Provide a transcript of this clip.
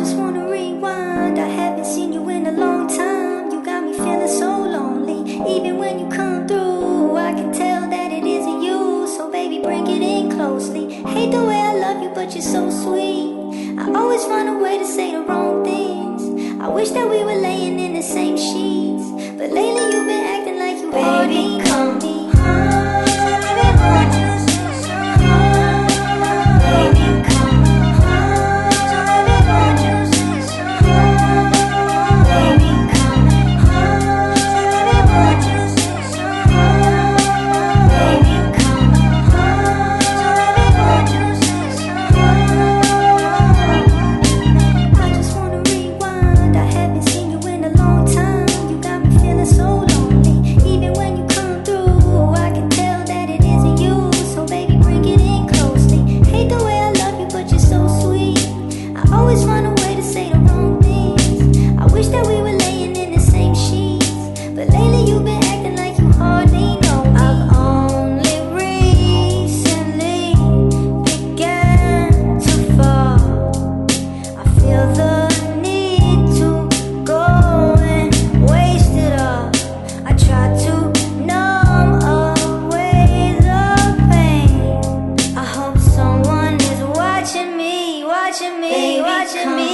just wanna rewind. I haven't seen you in a long time. You got me feeling so lonely. Even when you come through, I can tell that it isn't you. So baby, bring it in closely. Hate the way I love you, but you're so sweet. I always find a way to say the wrong things. I wish that we were laying in the same sheets, but lately you've been acting like you hardly know me. Watching me, watching me.